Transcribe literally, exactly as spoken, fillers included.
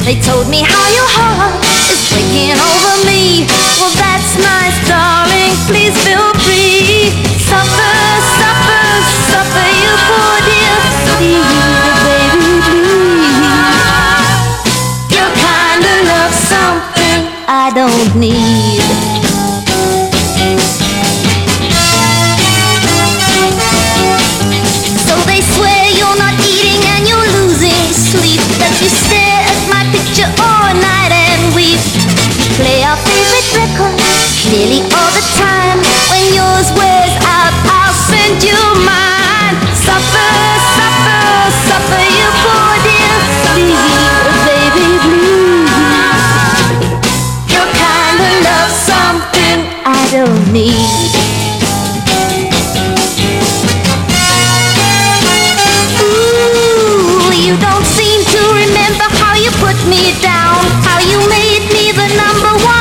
They told me how your heart is breaking over me. Well, that's nice, darling, please feel free. Suffer, suffer, suffer, you poor dear. Please, baby, please. Your kind of love, something I don't need. So they swear you're not eating and you're losing sleep, that you stare at my picture all night and weep. Play our favorite record nearly all the time. When yours wears out, I'll send you mine. Suffer, suffer, suffer, you poor dear. Please, baby, please. Your kind of love, something I don't need. Ooh, you don't seem to remember how you put me down, how you made me the number one.